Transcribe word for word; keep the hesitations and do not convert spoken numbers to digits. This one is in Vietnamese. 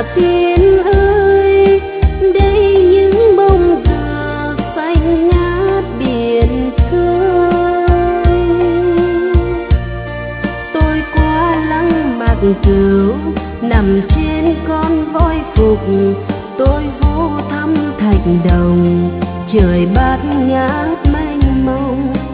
Tiên ơi, đây những bông dừa xanh ngát biển khơi. Tôi qua lăng Mạc Cửu nằm trên con voi phục, tôi vô thăm thạch đồng trời bát ngát mênh mông.